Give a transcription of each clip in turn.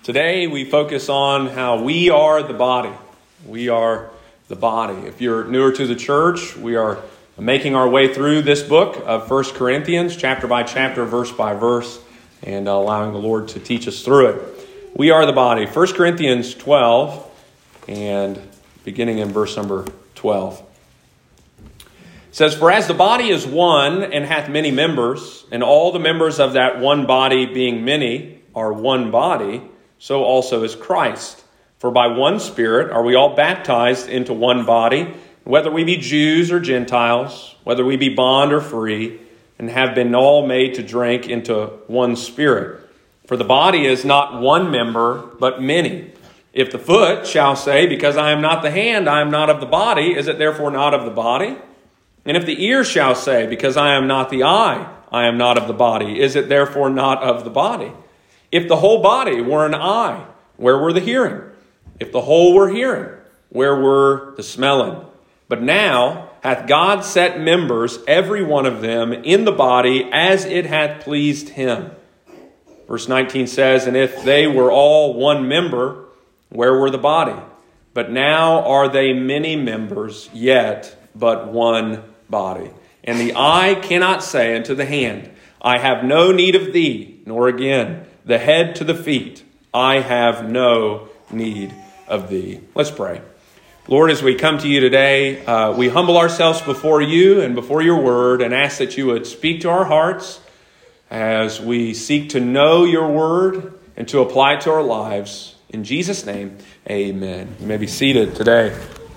Today we focus on how we are the body. We are the body. If you're newer to the church, we are making our way through this book of 1 Corinthians, chapter by chapter, verse by verse, and allowing the Lord to teach us through it. We are the body. 1 Corinthians 12, and beginning in verse number 12. It says, "For as the body is one, and hath many members, and all the members of that one body, being many, are one body, so also is Christ. For by one Spirit are we all baptized into one body, whether we be Jews or Gentiles, whether we be bond or free, and have been all made to drink into one Spirit. For the body is not one member, but many. If the foot shall say, Because I am not the hand, I am not of the body, is it therefore not of the body? And if the ear shall say, Because I am not the eye, I am not of the body, is it therefore not of the body? If the whole body were an eye, where were the hearing? If the whole were hearing, where were the smelling? But now hath God set members, every one of them, in the body as it hath pleased him." Verse 19 says, "And if they were all one member, where were the body? But now are they many members, yet but one body. And the eye cannot say unto the hand, I have no need of thee, nor again the head to the feet, I have no need of thee." Let's pray. Lord, as we come to you today, we humble ourselves before you and before your word and ask that you would speak to our hearts as we seek to know your word and to apply it to our lives. In Jesus' name, amen. You may be seated today.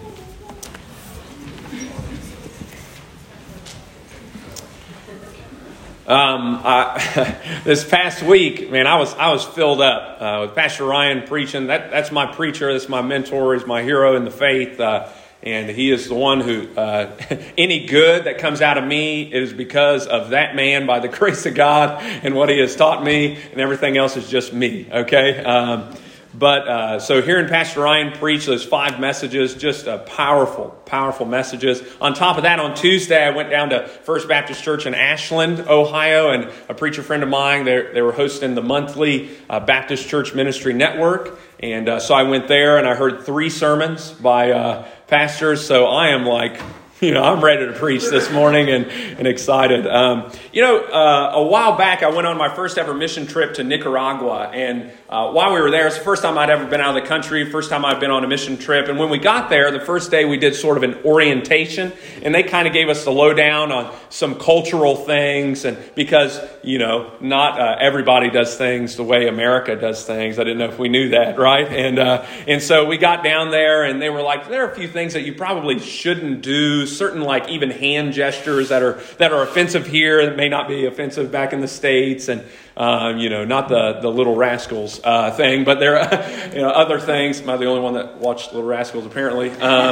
This past week, man, I was filled up with Pastor Ryan preaching. That's my preacher. That's my mentor. He's my hero in the faith. And he is the one who, any good that comes out of me is because of that man, by the grace of God and what he has taught me, and everything else is just me. Okay. So hearing Pastor Ryan preach those 5 messages, just powerful messages. On top of that, on Tuesday, I went down to First Baptist Church in Ashland, Ohio, and a preacher friend of mine, they were hosting the monthly Baptist Church Ministry Network. And so I went there and I heard 3 sermons by pastors. So I am like, I'm ready to preach this morning and excited. A while back, I went on my first ever mission trip to Nicaragua. And while we were there, it's the first time I'd ever been out of the country, first time I'd been on a mission trip. And when we got there, the first day we did sort of an orientation. And they kind of gave us the lowdown on some cultural things. And because, not everybody does things the way America does things. I didn't know if we knew that, right? And so we got down there and they were like, there are a few things that you probably shouldn't do. Certain like even hand gestures that are offensive here that may not be offensive back in the States, and not the Little Rascals thing, but there are other things. Am I the only one that watched Little Rascals apparently?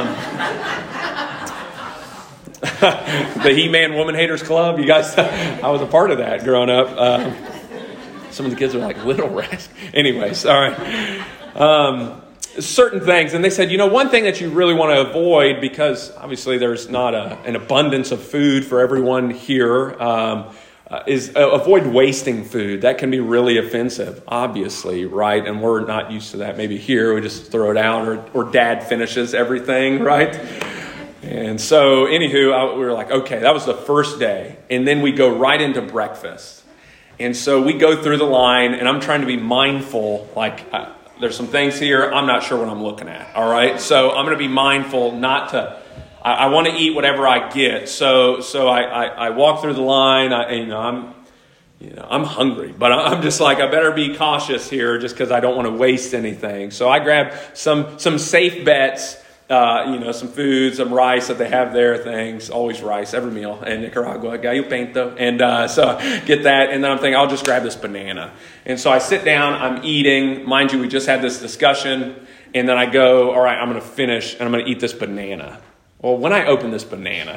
The He-Man Woman Haters Club, you guys, I was a part of that growing up. Some of the kids are like, Little Rascals. Anyways, all right. Certain things. And they said, one thing that you really want to avoid, because obviously there's not an abundance of food for everyone here, is avoid wasting food. That can be really offensive, obviously, right? And we're not used to that. Maybe here we just throw it out, or dad finishes everything, right? And so, anywho, we were like, okay, that was the first day. And then we go right into breakfast. And so we go through the line, and I'm trying to be mindful, there's some things here, I'm not sure what I'm looking at, all right? So I'm going to be mindful not to, I want to eat whatever I get. So I walk through the line, I'm hungry, but I'm just like, I better be cautious here just because I don't want to waste anything. So I grab some safe bets, some food, some rice that they have there, things, always rice, every meal in Nicaragua, gallo pinto. And so I get that, and then I'm thinking, I'll just grab this banana. And so I sit down, I'm eating. Mind you, we just had this discussion, and then I go, all right, I'm going to finish, and I'm going to eat this banana. Well, when I open this banana's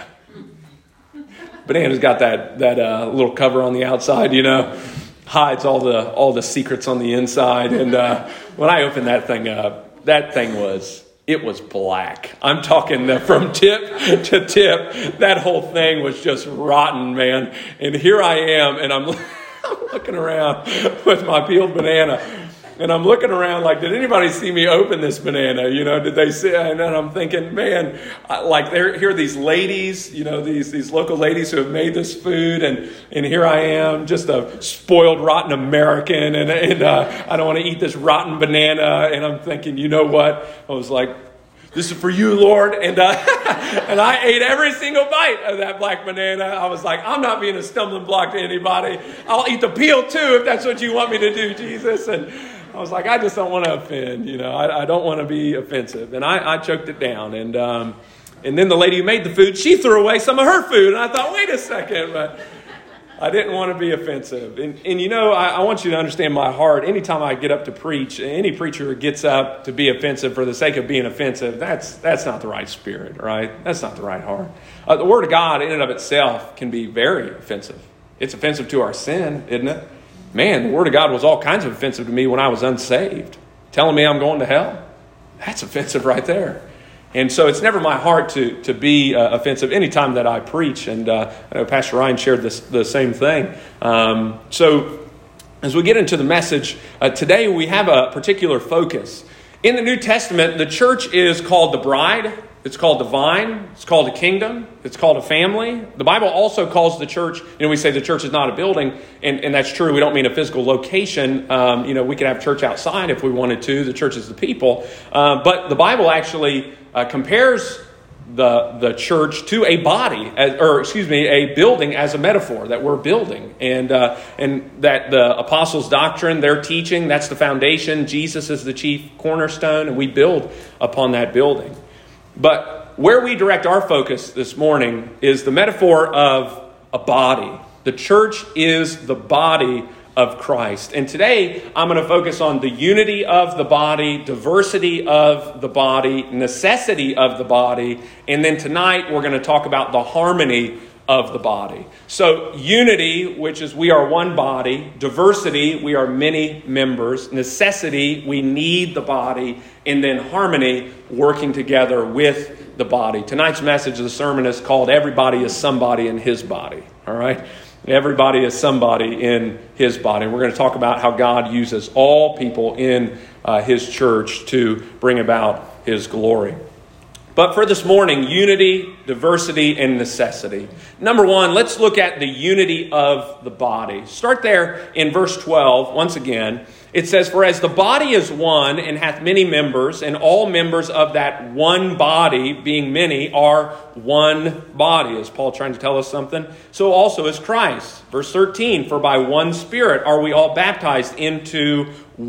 got that little cover on the outside, hides all the secrets on the inside. And when I opened that thing up, it was black. I'm talking from tip to tip. That whole thing was just rotten, man. And here I am, and I'm looking around with my peeled banana. And I'm looking around like, did anybody see me open this banana? Did they see? And then I'm thinking, man, here are these ladies, these local ladies who have made this food. And here I am, just a spoiled, rotten American. And I don't want to eat this rotten banana. And I'm thinking, you know what? I was like, this is for you, Lord. And and I ate every single bite of that black banana. I was like, I'm not being a stumbling block to anybody. I'll eat the peel too if that's what you want me to do, Jesus. And I was like, I just don't want to offend. I don't want to be offensive. And I choked it down. And then the lady who made the food, she threw away some of her food. And I thought, wait a second. But I didn't want to be offensive. And I want you to understand my heart. Anytime I get up to preach, any preacher gets up to be offensive for the sake of being offensive, that's not the right spirit, right? That's not the right heart. The Word of God in and of itself can be very offensive. It's offensive to our sin, isn't it? Man, the Word of God was all kinds of offensive to me when I was unsaved. Telling me I'm going to hell. That's offensive right there. And so it's never my heart to be offensive anytime that I preach. And I know Pastor Ryan shared the same thing. So as we get into the message, today we have a particular focus. In the New Testament, the church is called the bride. It's called the vine. It's called a kingdom. It's called a family. The Bible also calls the church, we say the church is not a building, and that's true. We don't mean a physical location. We could have church outside if we wanted to. The church is the people. But the Bible actually compares the church to a body, a building as a metaphor that we're building. And that the apostles' doctrine, their teaching, that's the foundation. Jesus is the chief cornerstone, and we build upon that building. But where we direct our focus this morning is the metaphor of a body. The church is the body of Christ. And today I'm going to focus on the unity of the body, diversity of the body, necessity of the body. And then tonight we're going to talk about the harmony of the body. So unity, which is we are one body. Diversity, we are many members. Necessity, we need the body. And then harmony, working together with the body. Tonight's message of the sermon is called Everybody is Somebody in His Body. All right? Everybody is somebody in His body. And we're going to talk about how God uses all people in His church to bring about His glory. But for this morning, unity, diversity, and necessity. Number one, let's look at the unity of the body. Start there in verse 12, once again. It says, "For as the body is one, and hath many members, and all members of that one body, being many, are one body." Is Paul trying to tell us something? "So also is Christ." Verse 13, "For by one Spirit are we all baptized into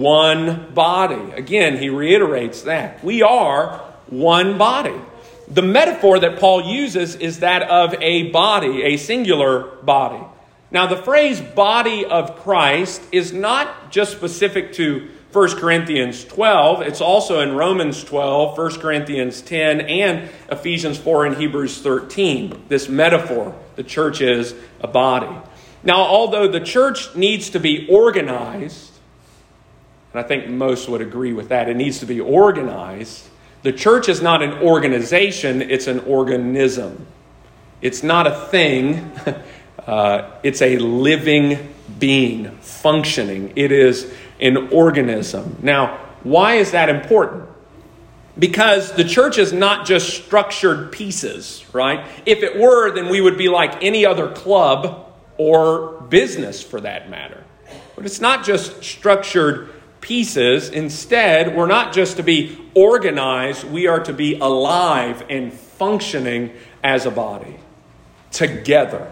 one body." Again, he reiterates that. We are one body. The metaphor that Paul uses is that of a body, a singular body. Now, the phrase body of Christ is not just specific to 1 Corinthians 12. It's also in Romans 12, 1 Corinthians 10, and Ephesians 4 and Hebrews 13. This metaphor, the church is a body. Now, although the church needs to be organized, and I think most would agree with that, it needs to be organized. The church is not an organization, it's an organism. It's not a thing, it's a living being, functioning. It is an organism. Now, why is that important? Because the church is not just structured pieces, right? If it were, then we would be like any other club or business for that matter. But it's not just structured pieces. Instead, we're not just to be organized, we are to be alive and functioning as a body. Together.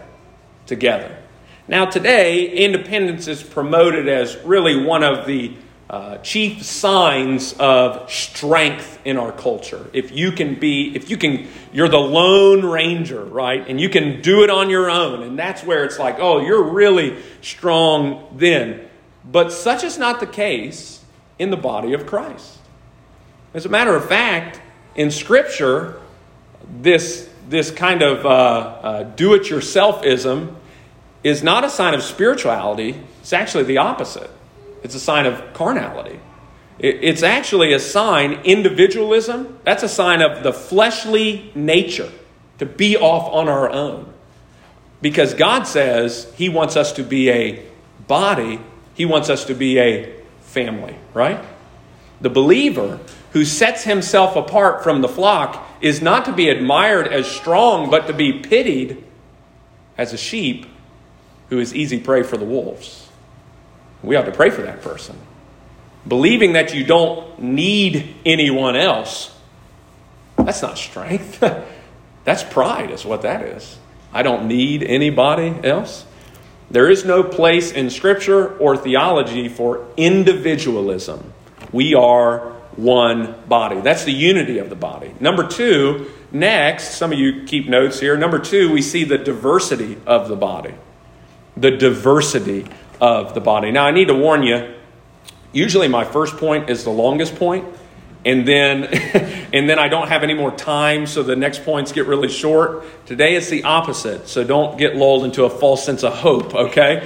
Now today, independence is promoted as really one of the chief signs of strength in our culture. You're the Lone Ranger, right? And you can do it on your own. And that's where it's like, oh, you're really strong then. But such is not the case in the body of Christ. As a matter of fact, in Scripture, this kind of do-it-yourselfism is not a sign of spirituality. It's actually the opposite. It's a sign of carnality. It's actually a sign, individualism, that's a sign of the fleshly nature, to be off on our own. Because God says He wants us to be a body. He wants us to be a family, right? The believer who sets himself apart from the flock is not to be admired as strong, but to be pitied as a sheep who is easy prey for the wolves. We ought to pray for that person. Believing that you don't need anyone else, that's not strength. That's pride is what that is. I don't need anybody else. There is no place in Scripture or theology for individualism. We are one body. That's the unity of the body. Number two, next, some of you keep notes here. Number two, we see the diversity of the body. The diversity of the body. Now, I need to warn you, usually my first point is the longest point, and then I don't have any more time, so the next points get really short. Today it's the opposite, so don't get lulled into a false sense of hope, okay?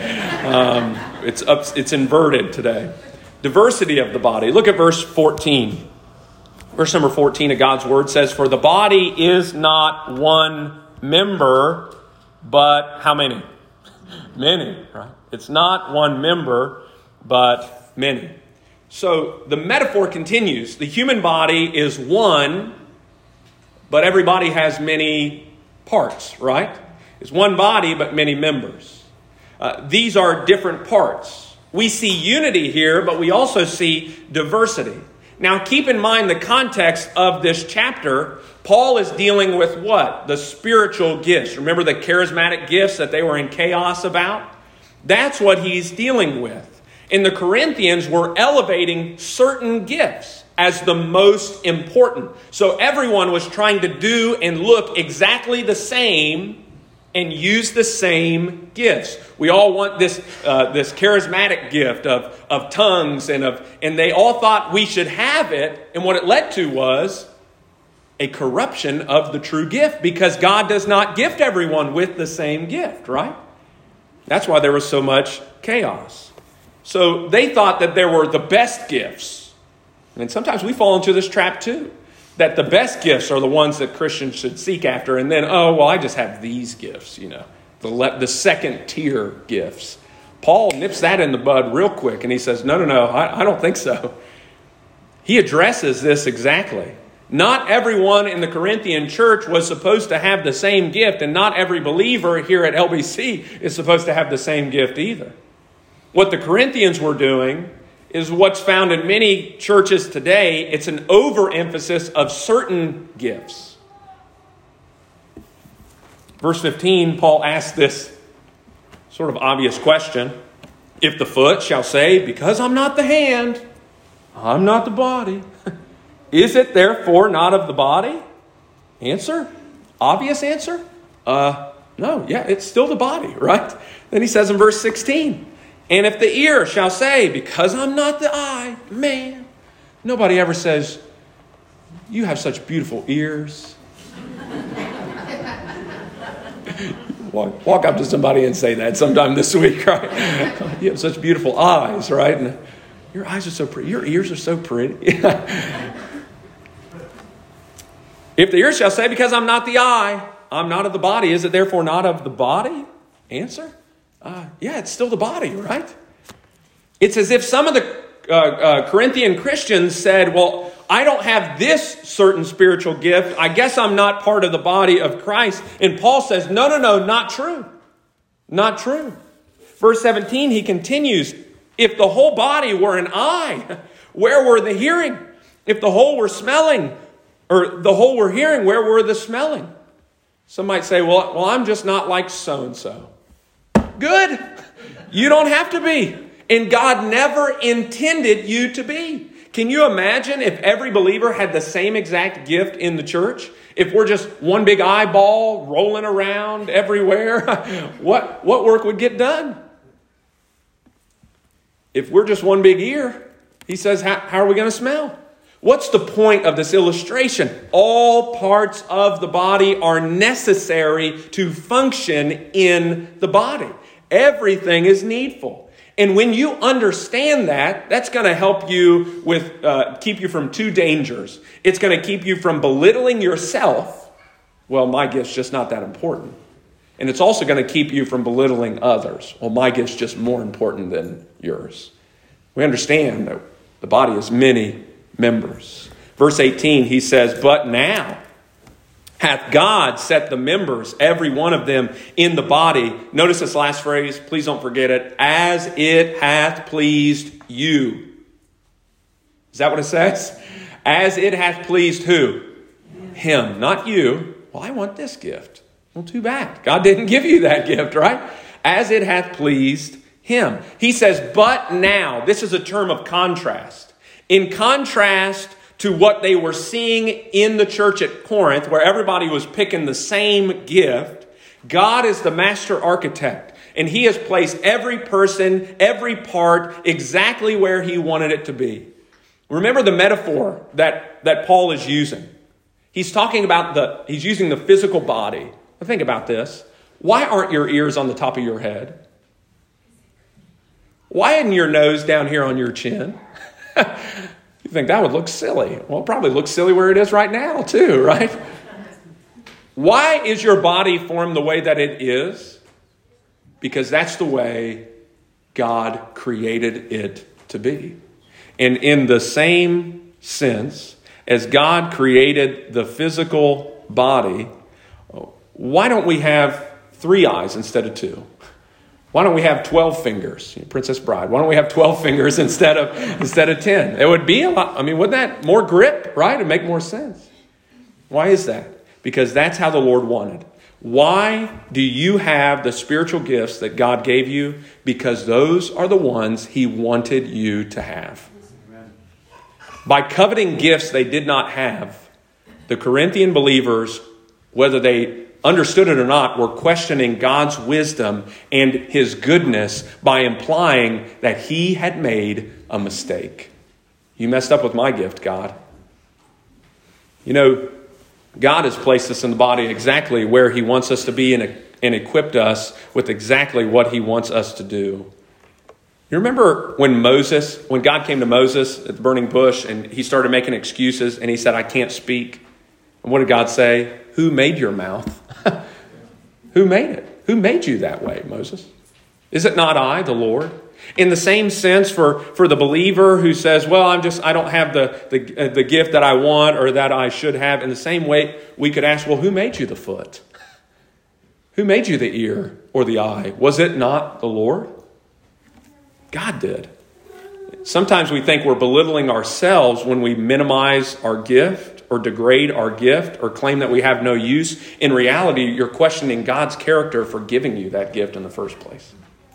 It's inverted today. Diversity of the body. Look at verse 14. Verse number 14 of God's Word says, "For the body is not one member, but" how many? Many, right? It's not one member, but many. So the metaphor continues. The human body is one, but every body has many parts, right? It's one body, but many members. These are different parts. We see unity here, but we also see diversity. Now, keep in mind the context of this chapter. Paul is dealing with what? The spiritual gifts. Remember the charismatic gifts that they were in chaos about? That's what he's dealing with. And the Corinthians were elevating certain gifts as the most important. So everyone was trying to do and look exactly the same and use the same gifts. We all want this charismatic gift of tongues and they all thought we should have it. And what it led to was a corruption of the true gift, because God does not gift everyone with the same gift, right? That's why there was so much chaos. So they thought that there were the best gifts. And sometimes we fall into this trap too, that the best gifts are the ones that Christians should seek after. And then, I just have these gifts, the second tier gifts. Paul nips that in the bud real quick. And he says, no, I don't think so. He addresses this exactly. Not everyone in the Corinthian church was supposed to have the same gift. And not every believer here at LBC is supposed to have the same gift either. What the Corinthians were doing is what's found in many churches today. It's an overemphasis of certain gifts. Verse 15, Paul asks this sort of obvious question. If the foot shall say, because I'm not the hand, I'm not the body, is it therefore not of the body? Answer? Obvious answer? No, it's still the body, right? Then he says in verse 16, and if the ear shall say, because I'm not the eye, man. Nobody ever says, you have such beautiful ears. Walk up to somebody and say that sometime this week, right? You have such beautiful eyes, right? And your eyes are so pretty. Your ears are so pretty. If the ear shall say, because I'm not the eye, I'm not of the body, is it therefore not of the body? Answer? It's still the body, right? It's as if some of the Corinthian Christians said, well, I don't have this certain spiritual gift. I guess I'm not part of the body of Christ. And Paul says, no, not true. Not true. Verse 17, he continues, if the whole body were an eye, where were the hearing? If the whole were smelling, or the whole were hearing, where were the smelling? Some might say, well, I'm just not like so-and-so. Good. You don't have to be. And God never intended you to be. Can you imagine if every believer had the same exact gift in the church? If we're just one big eyeball rolling around everywhere, what work would get done? If we're just one big ear, he says, how are we going to smell? What's the point of this illustration? All parts of the body are necessary to function in the body. Everything is needful. And when you understand that, that's going to help you with keep you from two dangers. It's going to keep you from belittling yourself. Well, my gift's just not that important. And it's also going to keep you from belittling others. Well, my gift's just more important than yours. We understand that the body has many members. Verse 18, he says, but now hath God set the members, every one of them, in the body. Notice this last phrase. Please don't forget it. As it hath pleased you. Is that what it says? As it hath pleased who? Him, not you. Well, I want this gift. Well, too bad. God didn't give you that gift, right? As it hath pleased him. He says, but now. This is a term of contrast. In contrast to what they were seeing in the church at Corinth, where everybody was picking the same gift, God is the master architect. And he has placed every person, every part, exactly where he wanted it to be. Remember the metaphor that Paul is using. He's talking about he's using the physical body. Now think about this. Why aren't your ears on the top of your head? Why isn't your nose down here on your chin? You think that would look silly. Well, it probably looks silly where it is right now too, right? Why is your body formed the way that it is? Because that's the way God created it to be. And in the same sense as God created the physical body, why don't we have 3 eyes instead of 2? Why don't we have 12 fingers? Princess Bride. Why don't we have 12 fingers instead of 10? It would be a lot. I mean, wouldn't that more grip, right? It'd make more sense. Why is that? Because that's how the Lord wanted. Why do you have the spiritual gifts that God gave you? Because those are the ones he wanted you to have. By coveting gifts they did not have, the Corinthian believers, whether they understood it or not, were questioning God's wisdom and his goodness by implying that he had made a mistake. You messed up with my gift, God. You know, God has placed us in the body exactly where he wants us to be and equipped us with exactly what he wants us to do. You remember when God came to Moses at the burning bush and he started making excuses and he said, I can't speak. And what did God say? Who made your mouth? Who made it? Who made you that way, Moses? Is it not I, the Lord? In the same sense for the believer who says, well, I don't have the gift that I want or that I should have. In the same way, we could ask, well, who made you the foot? Who made you the ear or the eye? Was it not the Lord? God did. Sometimes we think we're belittling ourselves when we minimize our gift or degrade our gift or claim that we have no use. In reality, you're questioning God's character for giving you that gift in the first place.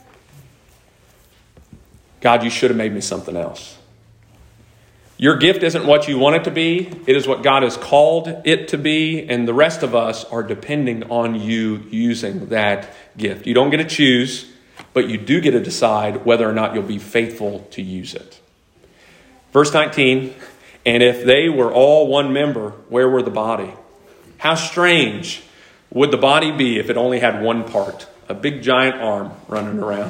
God, you should have made me something else. Your gift isn't what you want it to be. It is what God has called it to be. And the rest of us are depending on you using that gift. You don't get to choose, but you do get to decide whether or not you'll be faithful to use it. Verse 19, and if they were all one member, where were the body? How strange would the body be if it only had one part? A big giant arm running around.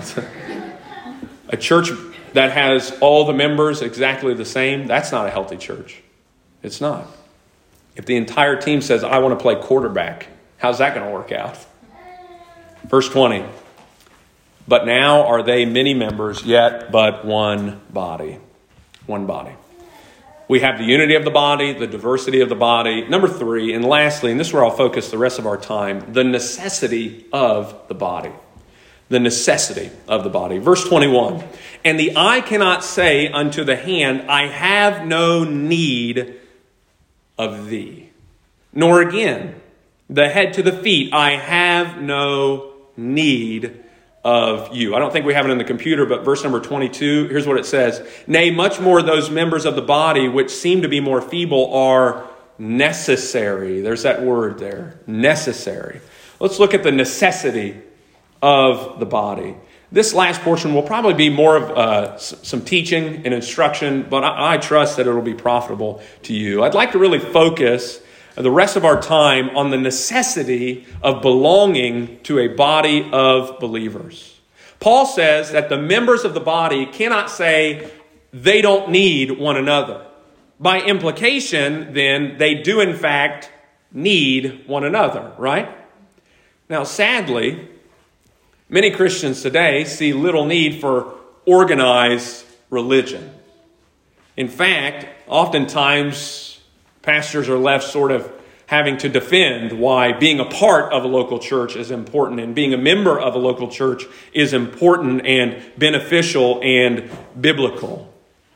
A church that has all the members exactly the same, that's not a healthy church. It's not. If the entire team says, I want to play quarterback, how's that going to work out? Verse 20. But now are they many members, yet but one body. One body. We have the unity of the body, the diversity of the body. Number 3, and lastly, and this is where I'll focus the rest of our time, the necessity of the body. The necessity of the body. Verse 21. And the eye cannot say unto the hand, I have no need of thee. Nor again, the head to the feet, I have no need of you. I don't think we have it in the computer, but verse number 22, here's what it says. Nay, much more those members of the body which seem to be more feeble are necessary. There's that word there, necessary. Let's look at the necessity of the body. This last portion will probably be more of some teaching and instruction, but I trust that it will be profitable to you. I'd like to really focus the rest of our time on the necessity of belonging to a body of believers. Paul says that the members of the body cannot say they don't need one another. By implication, then, they do in fact need one another, right? Now, sadly, many Christians today see little need for organized religion. In fact, oftentimes pastors are left sort of having to defend why being a part of a local church is important and being a member of a local church is important and beneficial and biblical.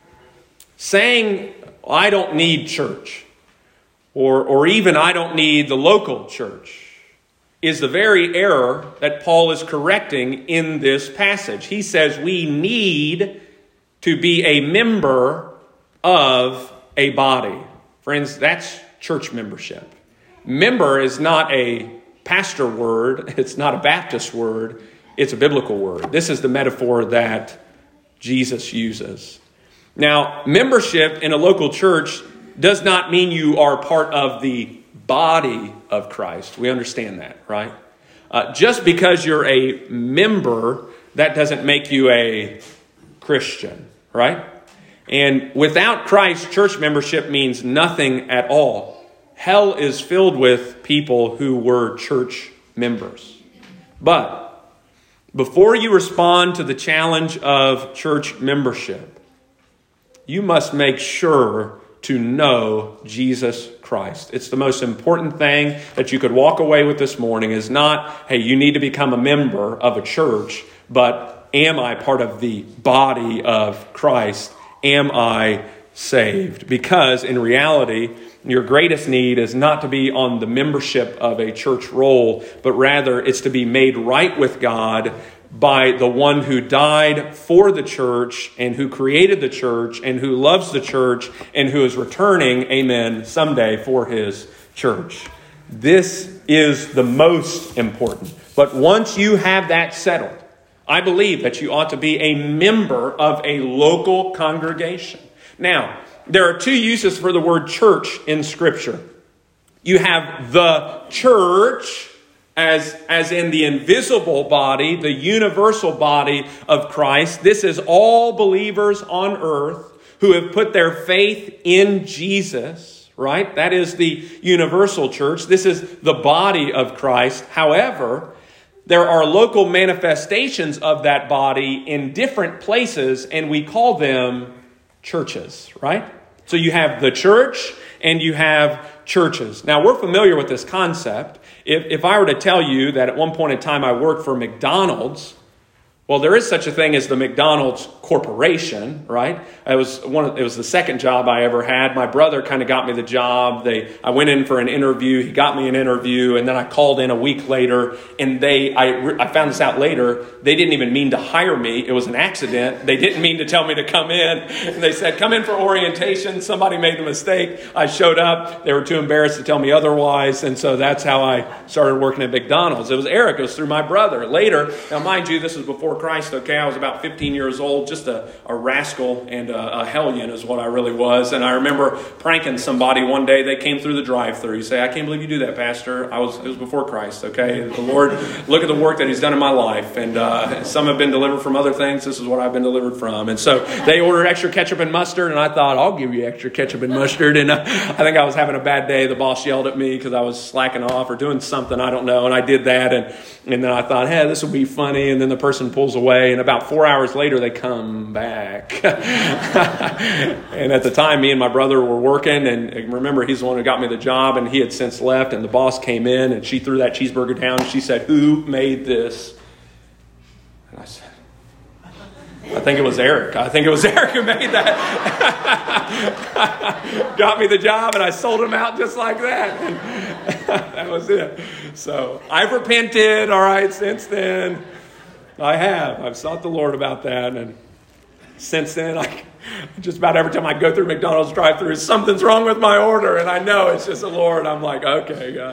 Saying, I don't need church, or even I don't need the local church, is the very error that Paul is correcting in this passage. He says we need to be a member of a body. Friends, that's church membership. Member is not a pastor word. It's not a Baptist word. It's a biblical word. This is the metaphor that Jesus uses. Now, membership in a local church does not mean you are part of the body of Christ. We understand that, right? Just because you're a member, that doesn't make you a Christian, right? And without Christ, church membership means nothing at all. Hell is filled with people who were church members. But before you respond to the challenge of church membership, you must make sure to know Jesus Christ. It's the most important thing that you could walk away with this morning is not, hey, you need to become a member of a church, but am I part of the body of Christ? Am I saved? Because in reality, your greatest need is not to be on the membership of a church roll, but rather it's to be made right with God by the one who died for the church and who created the church and who loves the church and who is returning, amen, someday for his church. This is the most important. But once you have that settled, I believe that you ought to be a member of a local congregation. Now, there are two uses for the word church in Scripture. You have the church as in the invisible body, the universal body of Christ. This is all believers on earth who have put their faith in Jesus, right? That is the universal church. This is the body of Christ. However, there are local manifestations of that body in different places, and we call them churches, right? So you have the church and you have churches. Now, we're familiar with this concept. If I were to tell you that at one point in time I worked for McDonald's, well, there is such a thing as the McDonald's Corporation, right? It was the second job I ever had. My brother kind of got me the job. I went in for an interview. He got me an interview, and then I called in a week later, and I found this out later. They didn't even mean to hire me. It was an accident. They didn't mean to tell me to come in. And they said, come in for orientation. Somebody made a mistake. I showed up. They were too embarrassed to tell me otherwise, and so that's how I started working at McDonald's. It was Eric. It was through my brother. Later, now mind you, this was before Christ, okay? I was about 15 years old, just a rascal and a hellion is what I really was. And I remember pranking somebody one day. They came through the drive-thru. You say, I can't believe you do that, Pastor. It was before Christ, okay? The Lord, look at the work that He's done in my life. And some have been delivered from other things. This is what I've been delivered from. And so they ordered extra ketchup and mustard, and I thought, I'll give you extra ketchup and mustard. And I think I was having a bad day. The boss yelled at me because I was slacking off or doing something, I don't know. And I did that. And then I thought, hey, this will be funny. And then the person pulls away. And about 4 hours later, they come back. And at the time, me and my brother were working. And remember, he's the one who got me the job. And he had since left. And the boss came in. And she threw that cheeseburger down. And she said, who made this? And I said, I think it was Eric. I think it was Eric who made that. Got me the job, and I sold him out just like that. And that was it. So I've repented, all right, since then. I've sought the Lord about that. And since then, just about every time I go through McDonald's drive-thru, something's wrong with my order. And I know it's just the Lord. I'm like, okay, God.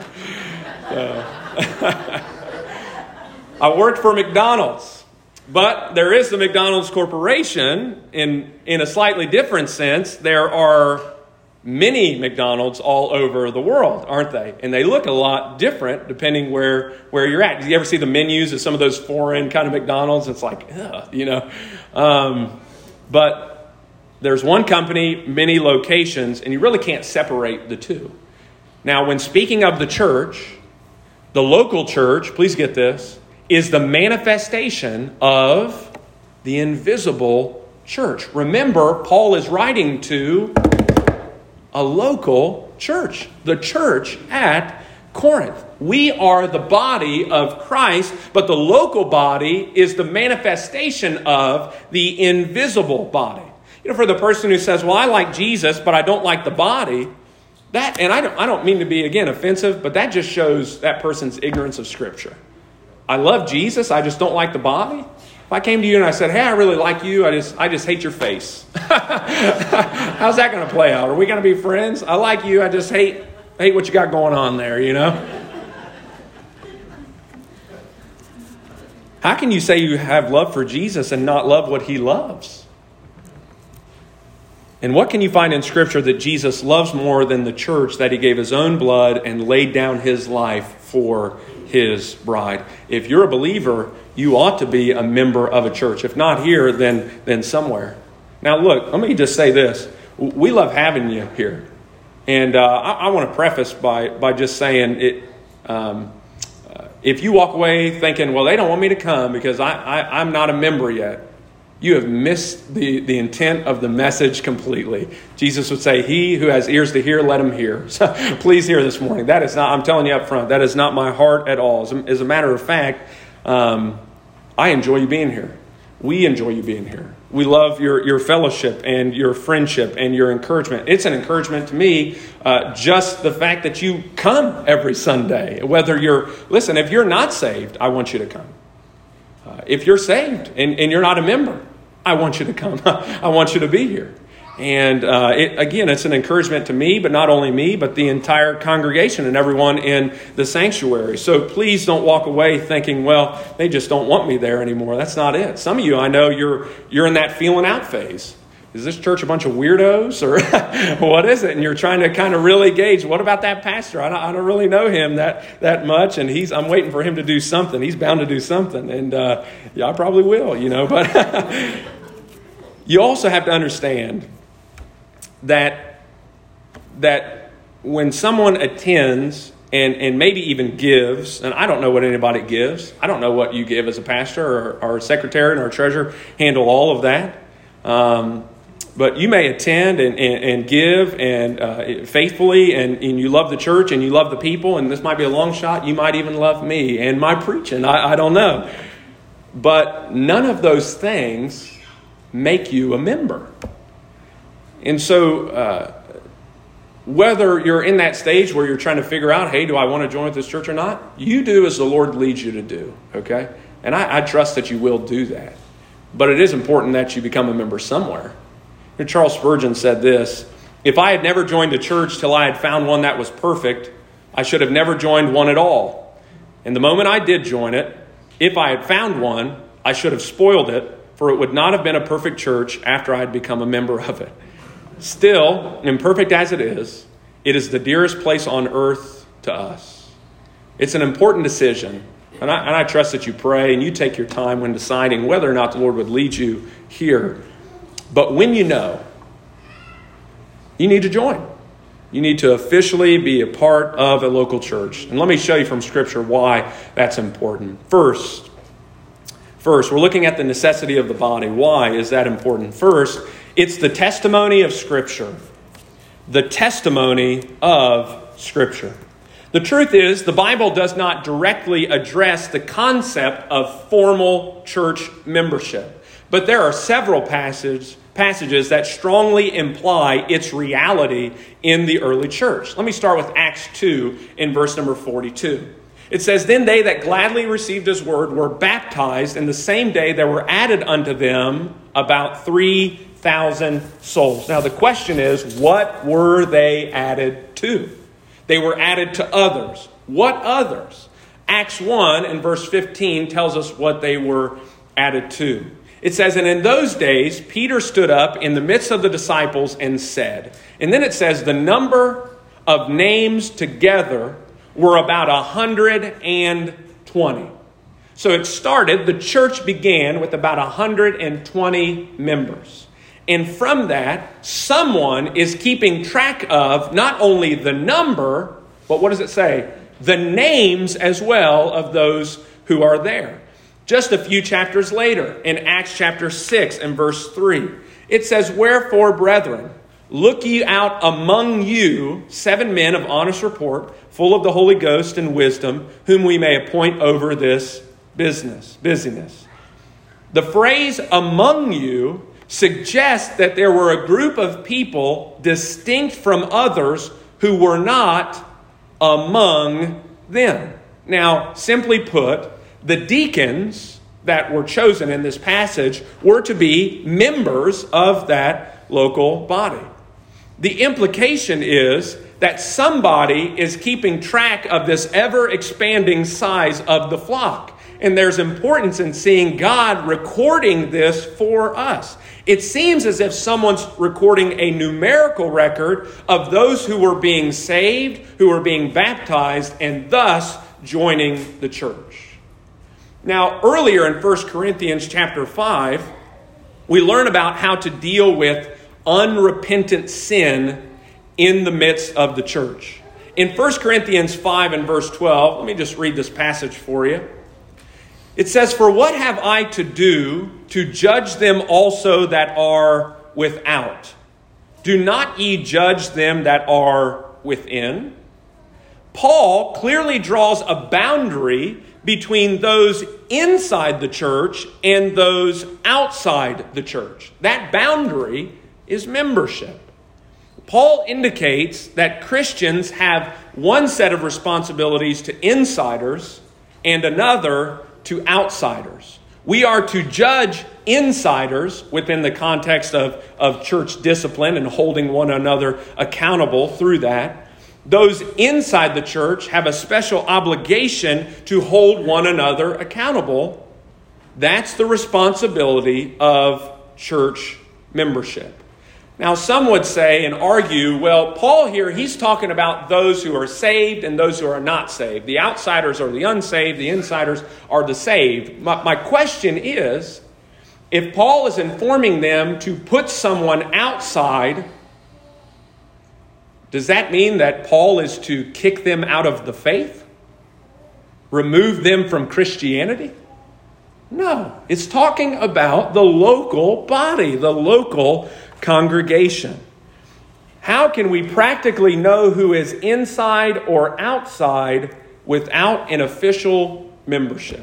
I worked for McDonald's. But there is the McDonald's Corporation in a slightly different sense. There are many McDonald's all over the world, aren't they? And they look a lot different depending where you're at. Do you ever see the menus of some of those foreign kind of McDonald's? It's like, But there's one company, many locations, and you really can't separate the two. Now, when speaking of the church, the local church, please get this, is the manifestation of the invisible church. Remember, Paul is writing to a local church, the church at Corinth. We are the body of Christ, but the local body is the manifestation of the invisible body. You know, for the person who says, well, I like Jesus, but I don't like the body, that, and I don't mean to be, again, offensive, but that just shows that person's ignorance of Scripture. I love Jesus, I just don't like the body. If I came to you and I said, hey, I really like you, I just hate your face. How's that going to play out? Are we going to be friends? I like you, I just hate what you got going on there, you know? How can you say you have love for Jesus and not love what he loves? And what can you find in Scripture that Jesus loves more than the church, that he gave his own blood and laid down his life for his bride? If you're a believer, you ought to be a member of a church. If not here, then somewhere. Now look, let me just say this. We love having you here. And I want to preface by just saying it. If you walk away thinking, well, they don't want me to come because I'm not a member yet, you have missed the intent of the message completely. Jesus would say, he who has ears to hear, let him hear. So please hear this morning. That is not, I'm telling you up front, that is not my heart at all. As a matter of fact, I enjoy you being here. We enjoy you being here. We love your fellowship and your friendship and your encouragement. It's an encouragement to me, just the fact that you come every Sunday. Listen, if you're not saved, I want you to come. If you're saved and you're not a member, I want you to come. I want you to be here. And it's an encouragement to me, but not only me, but the entire congregation and everyone in the sanctuary. So please don't walk away thinking, well, they just don't want me there anymore. That's not it. Some of you, I know you're in that feeling out phase. Is this church a bunch of weirdos or what is it? And you're trying to kind of really gauge, what about that pastor? I don't really know him that much, and I'm waiting for him to do something. He's bound to do something, and I probably will, But you also have to understand that when someone attends and maybe even gives, and I don't know what anybody gives. I don't know what you give as a pastor or our secretary and our treasurer handle all of that. But you may attend and give and faithfully, and you love the church and you love the people, and this might be a long shot. You might even love me and my preaching. I don't know. But none of those things make you a member. And so whether you're in that stage where you're trying to figure out, hey, do I want to join with this church or not? You do as the Lord leads you to do, okay? And I trust that you will do that. But it is important that you become a member somewhere. And Charles Spurgeon said this: if I had never joined a church till I had found one that was perfect, I should have never joined one at all. And the moment I did join it, if I had found one, I should have spoiled it, for it would not have been a perfect church after I had become a member of it. Still, imperfect as it is the dearest place on earth to us. It's an important decision. And I trust that you pray and you take your time when deciding whether or not the Lord would lead you here. But when you know, you need to join. You need to officially be a part of a local church. And let me show you from Scripture why that's important. First, we're looking at the necessity of the body. Why is that important? First, it's the testimony of Scripture. The testimony of Scripture. The truth is, the Bible does not directly address the concept of formal church membership. But there are several passages that strongly imply its reality in the early church. Let me start with Acts 2 in verse number 42. It says, then they that gladly received his word were baptized, and the same day there were added unto them about 3,000 souls. Now the question is, what were they added to? They were added to others. What others? Acts 1 and verse 15 tells us what they were added to. It says, and in those days, Peter stood up in the midst of the disciples and said, and then it says, the number of names together were about 120. So it started, the church began with about 120 members. And from that, someone is keeping track of not only the number, but what does it say? The names as well of those who are there. Just a few chapters later, in Acts chapter 6 and verse 3, it says, "Wherefore, brethren, look ye out among you 7 men of honest report, full of the Holy Ghost and wisdom, whom we may appoint over this busyness." The phrase "among you" suggests that there were a group of people distinct from others who were not among them. Now, simply put, the deacons that were chosen in this passage were to be members of that local body. The implication is that somebody is keeping track of this ever-expanding size of the flock. And there's importance in seeing God recording this for us. It seems as if someone's recording a numerical record of those who were being saved, who were being baptized, and thus joining the church. Now, earlier in 1 Corinthians chapter 5, we learn about how to deal with unrepentant sin in the midst of the church. In 1 Corinthians 5 and verse 12, let me just read this passage for you. It says, "For what have I to do to judge them also that are without? Do not ye judge them that are within?" Paul clearly draws a boundary between those inside the church and those outside the church. That boundary is membership. Paul indicates that Christians have one set of responsibilities to insiders and another to outsiders. We are to judge insiders within the context of church discipline and holding one another accountable through that. Those inside the church have a special obligation to hold one another accountable. That's the responsibility of church membership. Now, some would say and argue, well, Paul here, he's talking about those who are saved and those who are not saved. The outsiders are the unsaved, the insiders are the saved. My question is, if Paul is informing them to put someone outside, does that mean that Paul is to kick them out of the faith? Remove them from Christianity? No, it's talking about the local body, the local congregation. How can we practically know who is inside or outside without an official membership?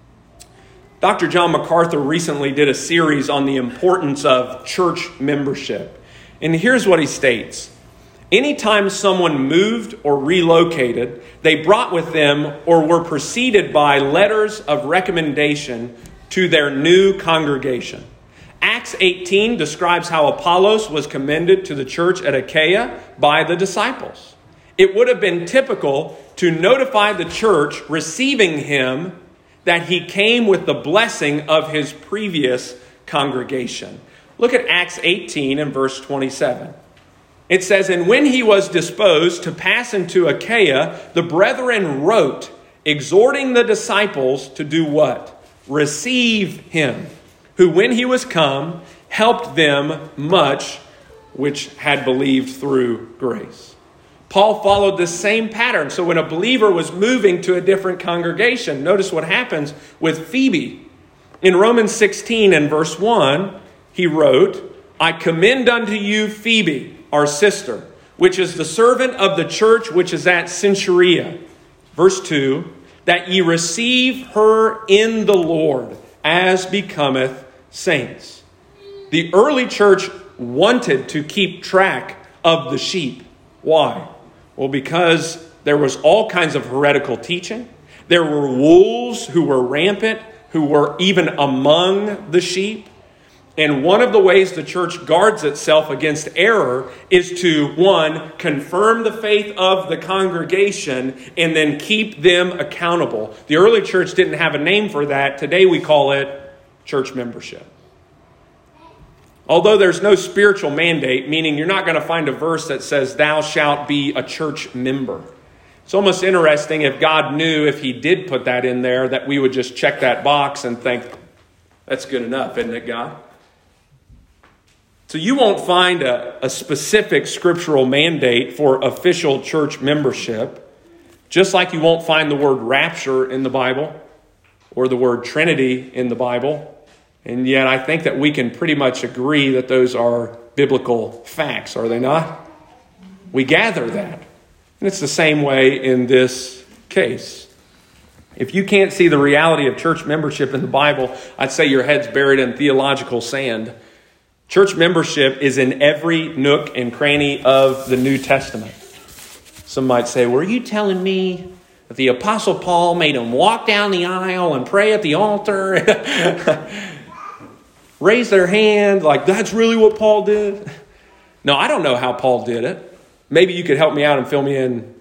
Dr. John MacArthur recently did a series on the importance of church membership. And here's what he states. Anytime someone moved or relocated, they brought with them or were preceded by letters of recommendation to their new congregation. Acts 18 describes how Apollos was commended to the church at Achaia by the disciples. It would have been typical to notify the church receiving him that he came with the blessing of his previous congregation. Look at Acts 18 and verse 27. It says, "And when he was disposed to pass into Achaia, the brethren wrote, exhorting the disciples to do what? Receive him, who when he was come, helped them much which had believed through grace." Paul followed this same pattern. So when a believer was moving to a different congregation, notice what happens with Phoebe. In Romans 16 and verse 1, he wrote, "I commend unto you Phoebe, our sister, which is the servant of the church which is at Cenchrea." Verse 2, "that ye receive her in the Lord, as becometh saints." The early church wanted to keep track of the sheep. Why? Well, because there was all kinds of heretical teaching. There were wolves who were rampant, who were even among the sheep. And one of the ways the church guards itself against error is to, one, confirm the faith of the congregation and then keep them accountable. The early church didn't have a name for that. Today we call it church membership. Although there's no spiritual mandate, meaning you're not going to find a verse that says, "Thou shalt be a church member." It's almost interesting if God knew, if he did put that in there, that we would just check that box and think, that's good enough, isn't it, God? So you won't find a specific scriptural mandate for official church membership, just like you won't find the word rapture in the Bible. or the word Trinity in the Bible. And yet I think that we can pretty much agree that those are biblical facts, are they not? We gather that. And it's the same way in this case. If you can't see the reality of church membership in the Bible, I'd say your head's buried in theological sand. Church membership is in every nook and cranny of the New Testament. Some might say, were you telling me that the Apostle Paul made them walk down the aisle and pray at the altar? Raise their hand like that's really what Paul did? No, I don't know how Paul did it. Maybe you could help me out and fill me in.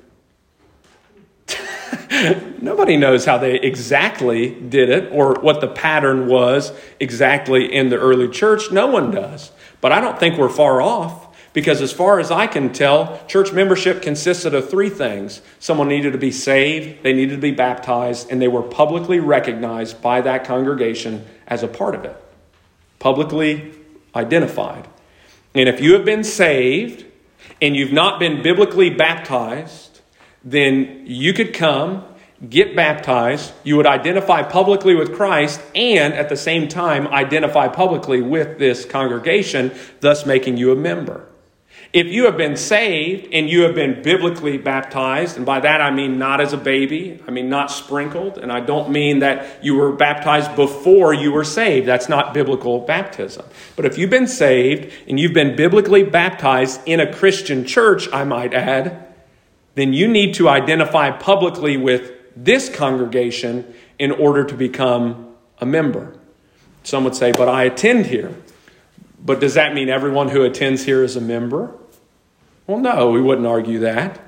Nobody knows how they exactly did it or what the pattern was exactly in the early church. No one does. But I don't think we're far off because as far as I can tell, church membership consisted of three things. Someone needed to be saved, they needed to be baptized, and they were publicly recognized by that congregation as a part of it. Publicly identified. And if you have been saved and you've not been biblically baptized, then you could come, get baptized, you would identify publicly with Christ, and at the same time identify publicly with this congregation, thus making you a member. If you have been saved and you have been biblically baptized, and by that I mean not as a baby, I mean not sprinkled, and I don't mean that you were baptized before you were saved. That's not biblical baptism. But if you've been saved and you've been biblically baptized in a Christian church, I might add, then you need to identify publicly with this congregation in order to become a member. Some would say, but I attend here. But does that mean everyone who attends here is a member? Well, no, we wouldn't argue that.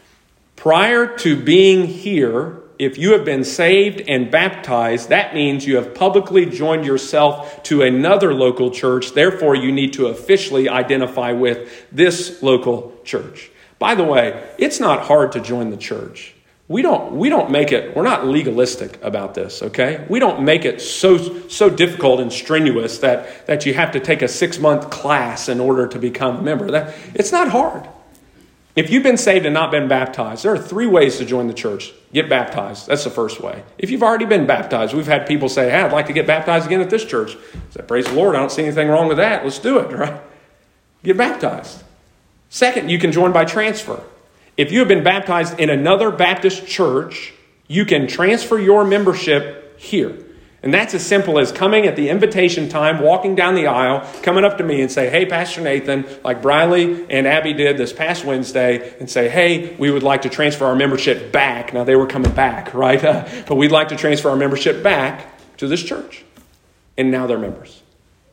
Prior to being here, if you have been saved and baptized, that means you have publicly joined yourself to another local church. Therefore, you need to officially identify with this local church. By the way, it's not hard to join the church. We don't make it, we're not legalistic about this, okay? We don't make it so difficult and strenuous that you have to take a 6-month class in order to become a member. It's not hard. If you've been saved and not been baptized, there are 3 ways to join the church. Get baptized. That's the first way. If you've already been baptized, we've had people say, hey, I'd like to get baptized again at this church. I say, praise the Lord, I don't see anything wrong with that. Let's do it, right? Get baptized. Second, you can join by transfer. If you have been baptized in another Baptist church, you can transfer your membership here. And that's as simple as coming at the invitation time, walking down the aisle, coming up to me and say, hey, Pastor Nathan, like Briley and Abby did this past Wednesday, and say, hey, we would like to transfer our membership back. Now, they were coming back, right? But we'd like to transfer our membership back to this church. And now they're members.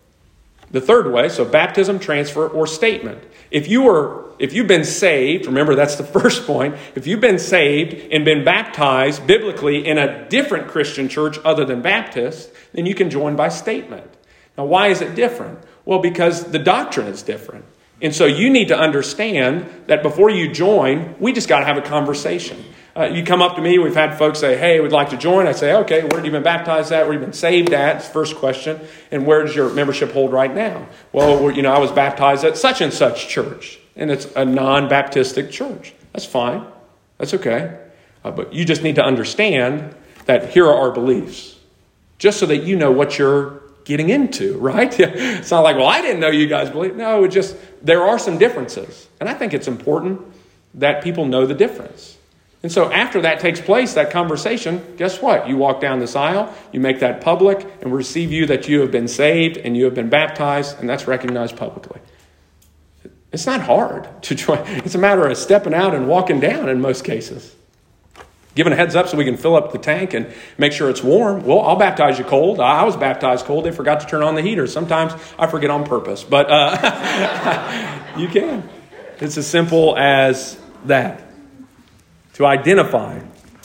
The third way, so baptism, transfer, or statement. If you've been saved, remember that's the first point. If you've been saved and been baptized biblically in a different Christian church other than Baptist, then you can join by statement. Now, why is it different? Well, because the doctrine is different. And so you need to understand that before you join, we just got to have a conversation. You come up to me, we've had folks say, hey, we'd like to join. I say, okay, where have you been baptized at? Where have you been saved at? It's the first question. And where does your membership hold right now? Well, I was baptized at such and such church. And it's a non-Baptistic church. That's fine. That's okay. But you just need to understand that here are our beliefs. Just so that you know what you're getting into, right? It's not like, well, I didn't know you guys believe. No, there are some differences. And I think it's important that people know the difference. And so after that takes place, that conversation, guess what? You walk down this aisle, you make that public, and we receive you that you have been saved and you have been baptized, and that's recognized publicly. It's not hard to join. It's a matter of stepping out and walking down in most cases. Giving a heads up so we can fill up the tank and make sure it's warm. Well, I'll baptize you cold. I was baptized cold. They forgot to turn on the heater. Sometimes I forget on purpose, but you can. It's as simple as that. To identify.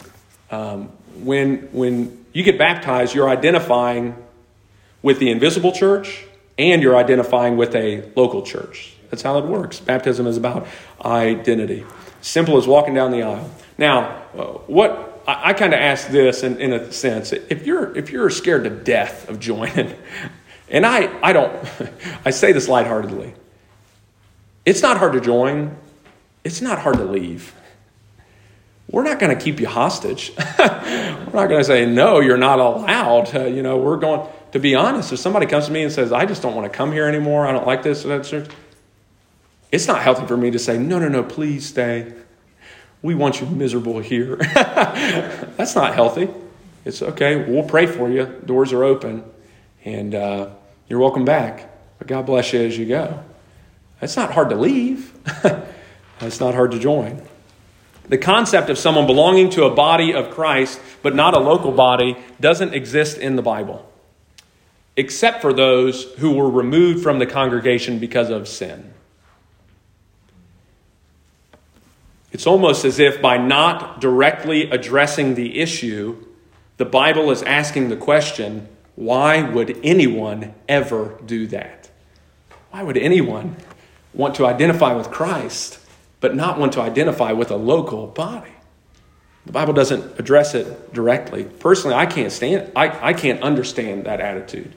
When you get baptized, you're identifying with the invisible church and you're identifying with a local church. That's how it works. Baptism is about identity. Simple as walking down the aisle. Now, what I kind of ask this in a sense. If you're scared to death of joining, and I don't, I say this lightheartedly. It's not hard to join. It's not hard to leave. we're not going to keep you hostage. We're not going to say, no, you're not allowed. We're going to be honest. If somebody comes to me and says, I just don't want to come here anymore, I don't like this or that church, it's not healthy for me to say, no, please stay. We want you miserable here. That's not healthy. It's okay. We'll pray for you. Doors are open. And you're welcome back. But God bless you as you go. It's not hard to leave. It's not hard to join. The concept of someone belonging to a body of Christ, but not a local body, doesn't exist in the Bible, except for those who were removed from the congregation because of sin. It's almost as if by not directly addressing the issue, the Bible is asking the question, why would anyone ever do that? Why would anyone want to identify with Christ, but not want to identify with a local body? The Bible doesn't address it directly. Personally, I can't understand that attitude.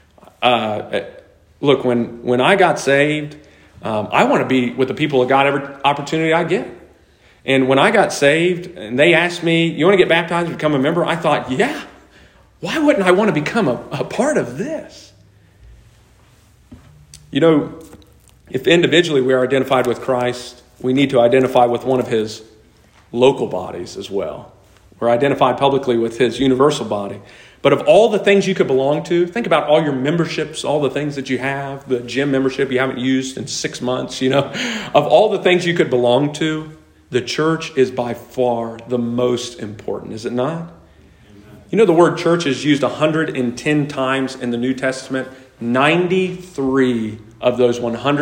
Look, when I got saved, I want to be with the people of God every opportunity I get. And when I got saved and they asked me, you want to get baptized and become a member? I thought, yeah, why wouldn't I want to become a part of this? If individually we are identified with Christ, we need to identify with one of his local bodies as well. We're identified publicly with his universal body. But of all the things you could belong to, think about all your memberships, all the things that you have, the gym membership you haven't used in 6 months, of all the things you could belong to, the church is by far the most important, is it not? The word church is used 110 times in the New Testament. 93 of those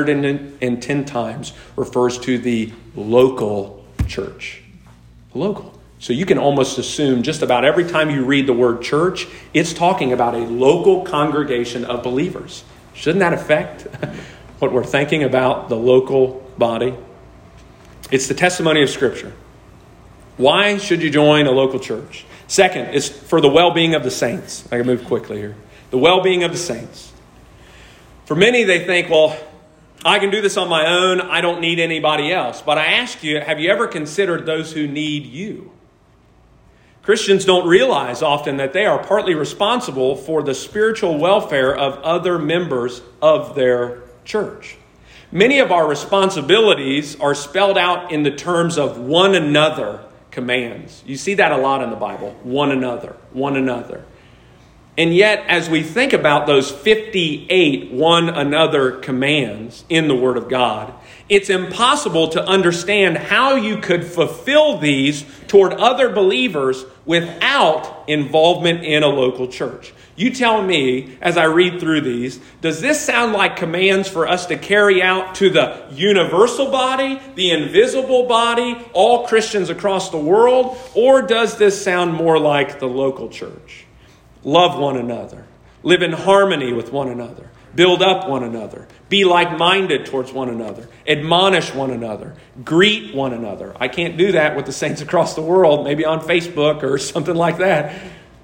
110 times refers to the local church. Local. So you can almost assume just about every time you read the word church, it's talking about a local congregation of believers. Shouldn't that affect what we're thinking about the local body? It's the testimony of Scripture. Why should you join a local church? Second, it's for the well-being of the saints. I can move quickly here. The well-being of the saints. For many, they think, well, I can do this on my own. I don't need anybody else. But I ask you, have you ever considered those who need you? Christians don't realize often that they are partly responsible for the spiritual welfare of other members of their church. Many of our responsibilities are spelled out in the terms of one another commands. You see that a lot in the Bible. One another, one another. And yet, as we think about those 58 one another commands in the Word of God, it's impossible to understand how you could fulfill these toward other believers without involvement in a local church. You tell me, as I read through these, does this sound like commands for us to carry out to the universal body, the invisible body, all Christians across the world? Or does this sound more like the local church? Love one another. Live in harmony with one another. Build up one another. Be like-minded towards one another. Admonish one another. Greet one another. I can't do that with the saints across the world, maybe on Facebook or something like that.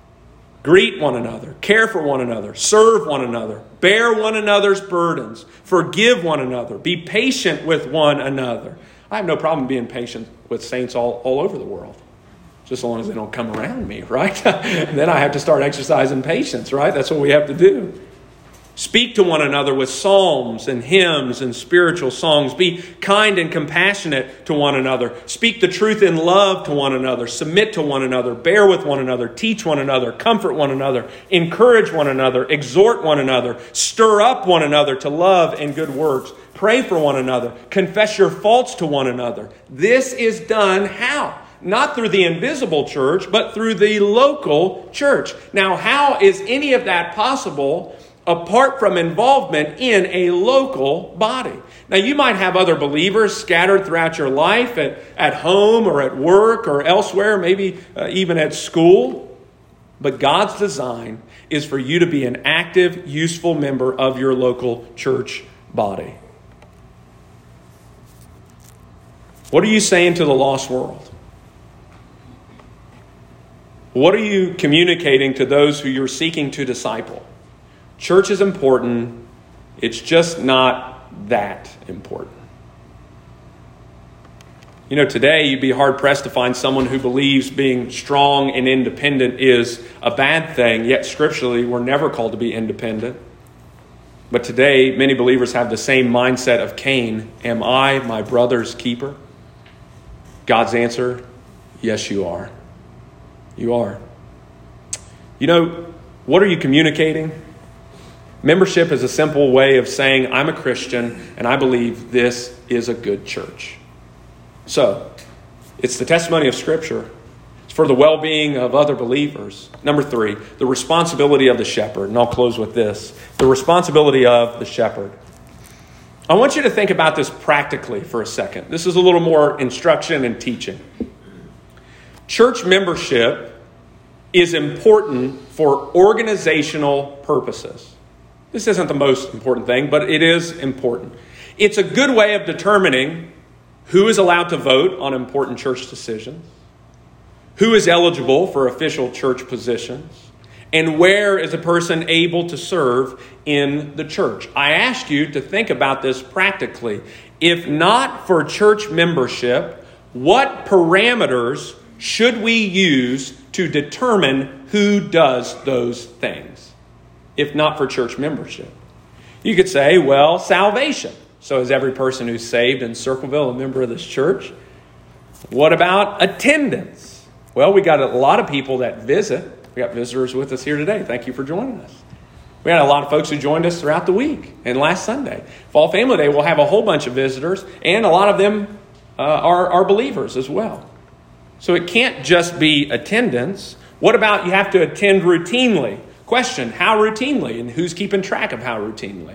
Greet one another. Care for one another. Serve one another. Bear one another's burdens. Forgive one another. Be patient with one another. I have no problem being patient with saints all over the world. Just as long as they don't come around me, right? And then I have to start exercising patience, right? That's what we have to do. Speak to one another with psalms and hymns and spiritual songs. Be kind and compassionate to one another. Speak the truth in love to one another. Submit to one another. Bear with one another. Teach one another. Comfort one another. Encourage one another. Exhort one another. Stir up one another to love and good works. Pray for one another. Confess your faults to one another. This is done how? Not through the invisible church, but through the local church. Now, how is any of that possible apart from involvement in a local body? Now, you might have other believers scattered throughout your life at home or at work or elsewhere, maybe even at school. But God's design is for you to be an active, useful member of your local church body. What are you saying to the lost world? What are you communicating to those who you're seeking to disciple? Church is important. It's just not that important. You know, today you'd be hard-pressed to find someone who believes being strong and independent is a bad thing, yet scripturally we're never called to be independent. But today, many believers have the same mindset of Cain. Am I my brother's keeper? God's answer, yes, you are. You are. You know, what are you communicating? Membership is a simple way of saying, I'm a Christian and I believe this is a good church. So, it's the testimony of Scripture. It's for the well-being of other believers. Number 3, the responsibility of the shepherd. And I'll close with this. The responsibility of the shepherd. I want you to think about this practically for a second. This is a little more instruction and teaching. Church membership is important for organizational purposes. This isn't the most important thing, but it is important. It's a good way of determining who is allowed to vote on important church decisions, who is eligible for official church positions, and where is a person able to serve in the church. I ask you to think about this practically. If not for church membership, what parameters should we use to determine who does those things? If not for church membership. You could say, well, salvation. So is every person who's saved in Circleville a member of this church? What about attendance? Well, we got a lot of people that visit. We got visitors with us here today. Thank you for joining us. We had a lot of folks who joined us throughout the week and last Sunday. Fall Family Day, we'll have a whole bunch of visitors, and a lot of them are believers as well. So it can't just be attendance. What about you have to attend routinely? Question, how routinely? And who's keeping track of how routinely?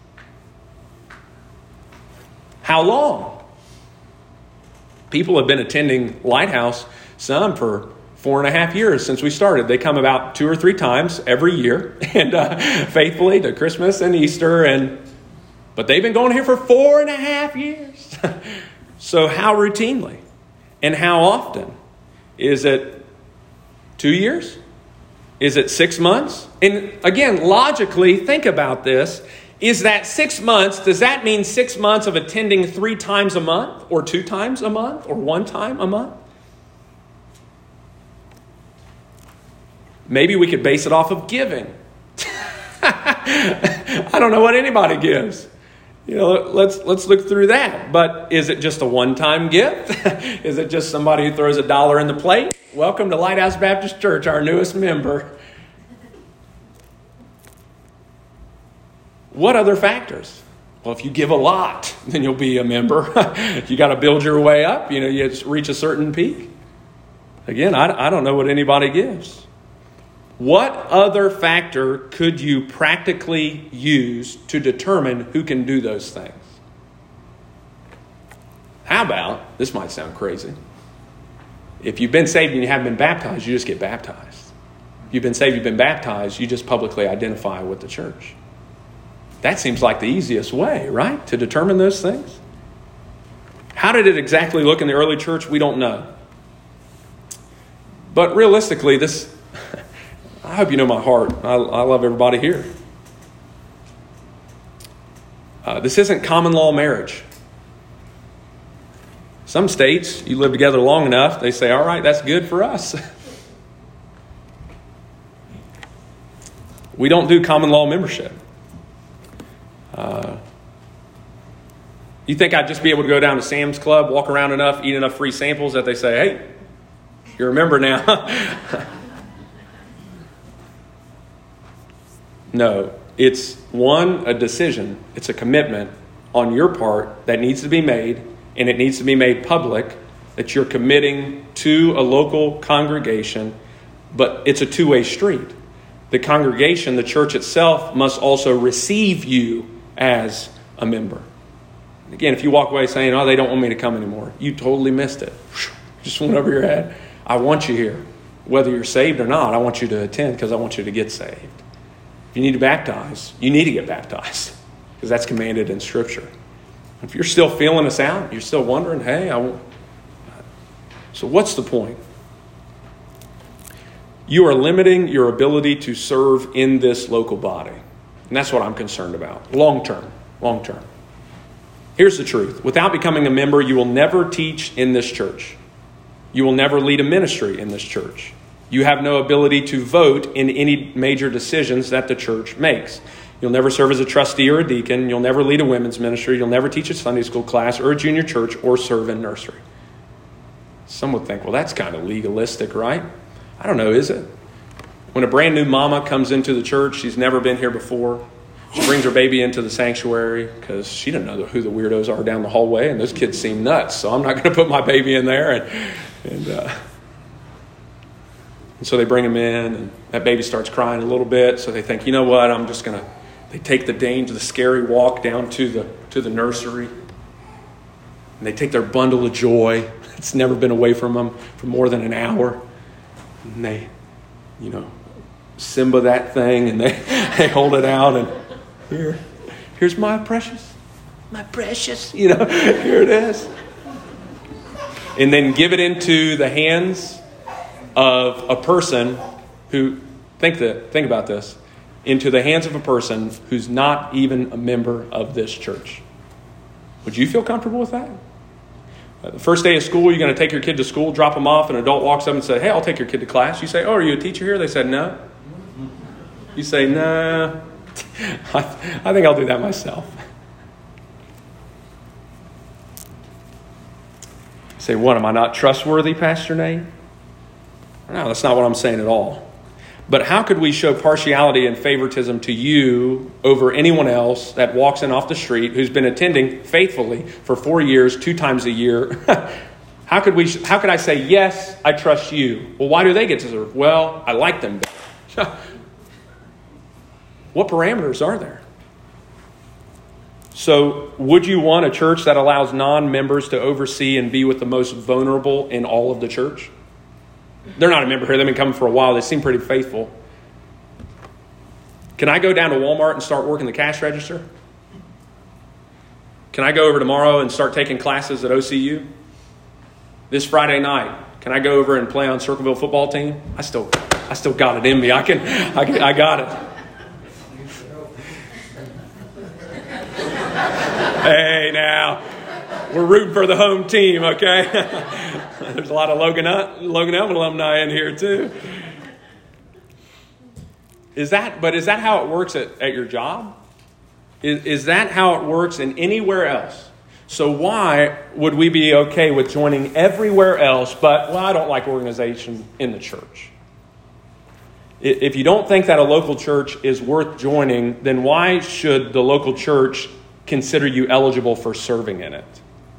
How long? People have been attending Lighthouse, some for 4.5 years since we started. They come about 2 or 3 times every year, and faithfully to Christmas and Easter, but they've been going here for 4.5 years. So how routinely? And how often? Is it 2 years? Is it 6 months? And again, logically, think about this. Is that 6 months, does that mean 6 months of attending 3 times a month, or 2 times a month, or 1 time a month? Maybe we could base it off of giving. I don't know what anybody gives. You know, let's look through that. But is it just a one-time gift? Is it just somebody who throws $1 in the plate? Welcome to Lighthouse Baptist Church, our newest member. What other factors? Well, if you give a lot, then you'll be a member. You got to build your way up. You know, you reach a certain peak. Again, I don't know what anybody gives. What other factor could you practically use to determine who can do those things? How about, this might sound crazy, if you've been saved and you haven't been baptized, you just get baptized. If you've been saved, you've been baptized, you just publicly identify with the church. That seems like the easiest way, right, to determine those things? How did it exactly look in the early church? We don't know. But realistically, I hope you know my heart. I love everybody here. This isn't common law marriage. Some states, you live together long enough, they say, all right, that's good for us. We don't do common law membership. You think I'd just be able to go down to Sam's Club, walk around enough, eat enough free samples that they say, hey, you're a member now. No, it's a decision. It's a commitment on your part that needs to be made, and it needs to be made public, that you're committing to a local congregation, but it's a two-way street. The congregation, the church itself, must also receive you as a member. Again, if you walk away saying, oh, they don't want me to come anymore, you totally missed it. Just went over your head. I want you here. Whether you're saved or not, I want you to attend because I want you to get saved. If you need to baptize, you need to get baptized because that's commanded in Scripture. If you're still feeling us out, you're still wondering, hey, so what's the point? You are limiting your ability to serve in this local body. And that's what I'm concerned about. Long term. Here's the truth. Without becoming a member, you will never teach in this church. You will never lead a ministry in this church. You have no ability to vote in any major decisions that the church makes. You'll never serve as a trustee or a deacon. You'll never lead a women's ministry. You'll never teach a Sunday school class or a junior church or serve in nursery. Some would think, well, that's kind of legalistic, right? I don't know, is it? When a brand new mama comes into the church, she's never been here before. She brings her baby into the sanctuary because she doesn't know who the weirdos are down the hallway, and those kids seem nuts, so I'm not going to put my baby in there. And so they bring him in, and that baby starts crying a little bit, so they think, you know what, I'm just going to... They take the danger, the scary walk down to the nursery, and they take their bundle of joy. It's never been away from them for more than an hour. And they, Simba that thing, and they hold it out, and here's my precious, here it is. And then give it into the hands of a person who, think about this, into the hands of a person who's not even a member of this church. Would you feel comfortable with that? The first day of school, you're going to take your kid to school, drop them off, an adult walks up and says, hey, I'll take your kid to class. You say, oh, are you a teacher here? They said, no. You say, nah, I think I'll do that myself. You say, what, am I not trustworthy, Pastor Nate? No, that's not what I'm saying at all. But how could we show partiality and favoritism to you over anyone else that walks in off the street who's been attending faithfully for 4 years, 2 times a year? How could I say, yes, I trust you? Well, why do they get to serve? Well, I like them better. What parameters are there? So would you want a church that allows non-members to oversee and be with the most vulnerable in all of the church? They're not a member here. They've been coming for a while. They seem pretty faithful. Can I go down to Walmart and start working the cash register? Can I go over tomorrow and start taking classes at OCU? This Friday night, can I go over and play on Circleville football team? I still got it in me. I got it. Hey, now, we're rooting for the home team, okay? There's a lot of Logan Elm alumni in here too. Is that how it works at your job? Is that how it works in anywhere else? So why would we be okay with joining everywhere else, but, well, I don't like organization in the church? If you don't think that a local church is worth joining, then why should the local church consider you eligible for serving in it?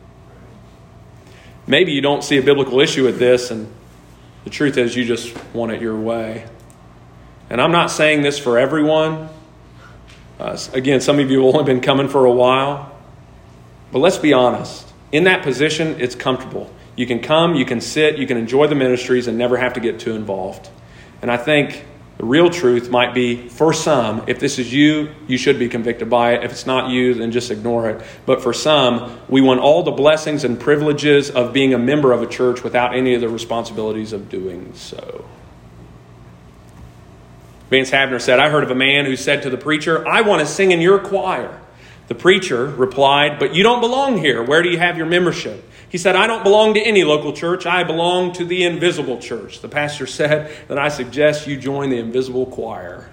Maybe you don't see a biblical issue with this, and the truth is you just want it your way. And I'm not saying this for everyone. Again, some of you have only been coming for a while. But let's be honest. In that position, it's comfortable. You can come, you can sit, you can enjoy the ministries and never have to get too involved. And I think the real truth might be, for some, if this is you, you should be convicted by it. If it's not you, then just ignore it. But for some, we want all the blessings and privileges of being a member of a church without any of the responsibilities of doing so. Vance Havner said, I heard of a man who said to the preacher, I want to sing in your choir. The preacher replied, but you don't belong here. Where do you have your membership? He said, I don't belong to any local church. I belong to the invisible church. The pastor said, then I suggest you join the invisible choir.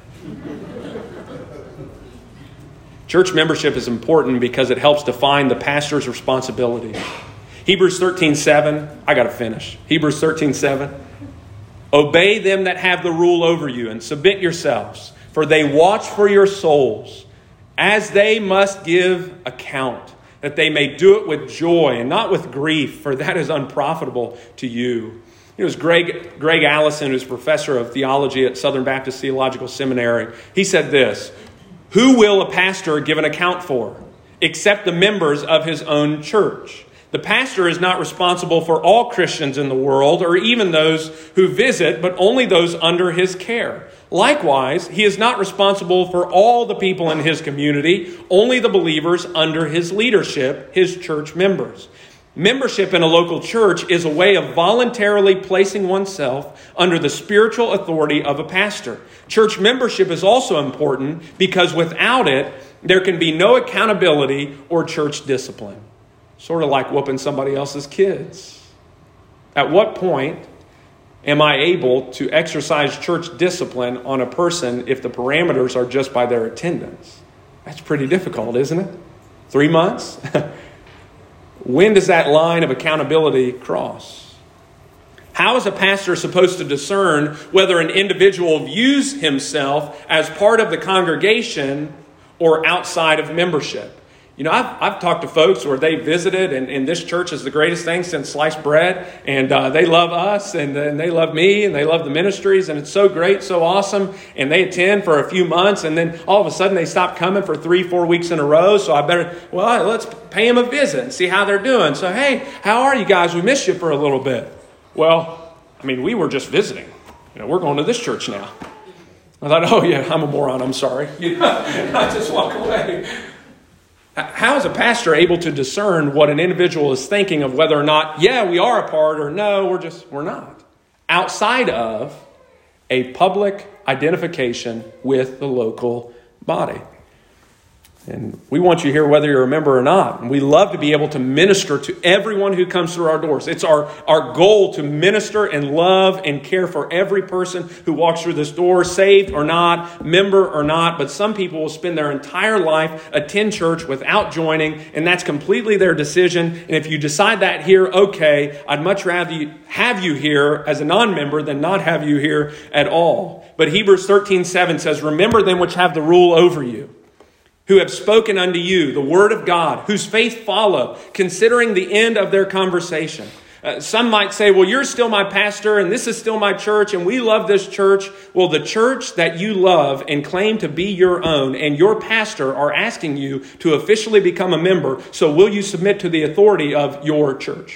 Church membership is important because it helps define the pastor's responsibility. Hebrews 13:7. I got to finish. Hebrews 13:7. Obey them that have the rule over you and submit yourselves, for they watch for your souls, as they must give account, that they may do it with joy and not with grief, for that is unprofitable to you. It was Greg Allison, who's professor of theology at Southern Baptist Theological Seminary. He said this, who will a pastor give an account for, except the members of his own church? The pastor is not responsible for all Christians in the world, or even those who visit, but only those under his care. Likewise, he is not responsible for all the people in his community, only the believers under his leadership, his church members. Membership in a local church is a way of voluntarily placing oneself under the spiritual authority of a pastor. Church membership is also important because without it, there can be no accountability or church discipline. Sort of like whooping somebody else's kids. At what point am I able to exercise church discipline on a person if the parameters are just by their attendance? That's pretty difficult, isn't it? 3 months? When does that line of accountability cross? How is a pastor supposed to discern whether an individual views himself as part of the congregation or outside of membership? You know, I've talked to folks where they visited, and this church is the greatest thing since sliced bread, and they love us, and they love me, and they love the ministries, and it's so great, so awesome, and they attend for a few months, and then all of a sudden they stop coming for 3-4 weeks in a row, so I better, let's pay them a visit and see how they're doing. So, hey, how are you guys? We missed you for a little bit. Well, I mean, we were just visiting. You know, we're going to this church now. I thought, oh yeah, I'm a moron, I'm sorry. I just walk away. How is a pastor able to discern what an individual is thinking of whether or not, yeah, we are a part, or no, we're not? Outside of a public identification with the local body. And we want you here whether you're a member or not. And we love to be able to minister to everyone who comes through our doors. It's our goal to minister and love and care for every person who walks through this door, saved or not, member or not. But some people will spend their entire life, attend church without joining, and that's completely their decision. And if you decide that here, okay, I'd much rather have you here as a non-member than not have you here at all. But Hebrews 13:7 says, remember them which have the rule over you, who have spoken unto you the word of God, whose faith follow, considering the end of their conversation. Some might say, well, you're still my pastor, and this is still my church, and we love this church. Well, the church that you love and claim to be your own, and your pastor are asking you to officially become a member, so will you submit to the authority of your church?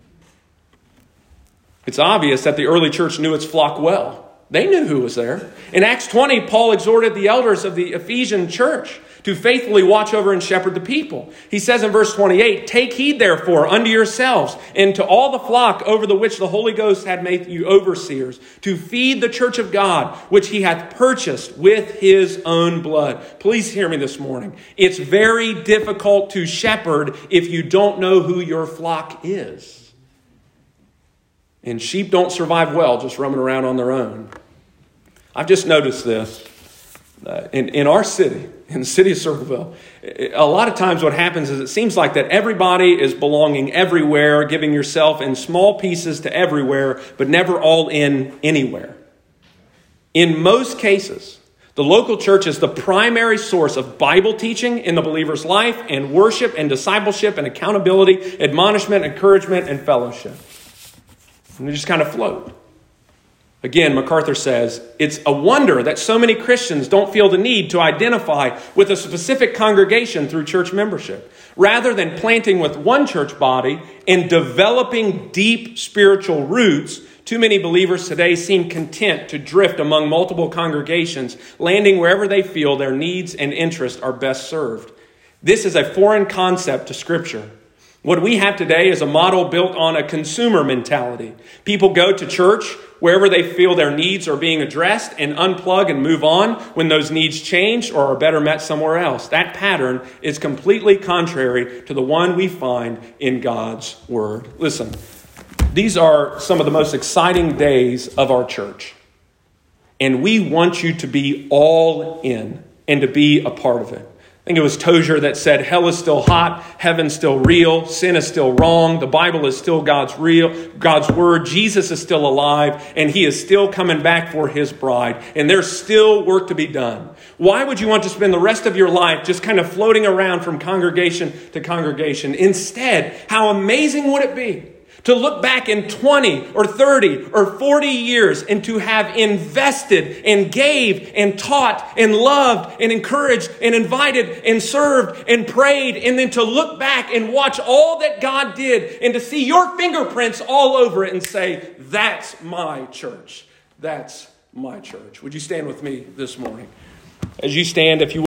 It's obvious that the early church knew its flock well. They knew who was there. In Acts 20, Paul exhorted the elders of the Ephesian church to faithfully watch over and shepherd the people. He says in verse 28, take heed therefore unto yourselves and to all the flock over the which the Holy Ghost had made you overseers, to feed the church of God, which he hath purchased with his own blood. Please hear me this morning. It's very difficult to shepherd if you don't know who your flock is. And sheep don't survive well just roaming around on their own. I've just noticed this in our city, in the city of Circleville. A lot of times what happens is it seems like that everybody is belonging everywhere, giving yourself in small pieces to everywhere, but never all in anywhere. In most cases, the local church is the primary source of Bible teaching in the believer's life, and worship and discipleship and accountability, admonishment, encouragement, and fellowship. And they just kind of float. Again, MacArthur says, it's a wonder that so many Christians don't feel the need to identify with a specific congregation through church membership. Rather than planting with one church body and developing deep spiritual roots, too many believers today seem content to drift among multiple congregations, landing wherever they feel their needs and interests are best served. This is a foreign concept to Scripture. What we have today is a model built on a consumer mentality. People go to church wherever they feel their needs are being addressed and unplug and move on when those needs change or are better met somewhere else. That pattern is completely contrary to the one we find in God's Word. Listen, these are some of the most exciting days of our church. And we want you to be all in and to be a part of it. I think it was Tozer that said, hell is still hot, heaven's still real, sin is still wrong, the Bible is still God's word, Jesus is still alive, and he is still coming back for his bride, and there's still work to be done. Why would you want to spend the rest of your life just kind of floating around from congregation to congregation? Instead, how amazing would it be to look back in 20 or 30 or 40 years and to have invested and gave and taught and loved and encouraged and invited and served and prayed, and then to look back and watch all that God did and to see your fingerprints all over it and say, that's my church. That's my church. Would you stand with me this morning? As you stand, if you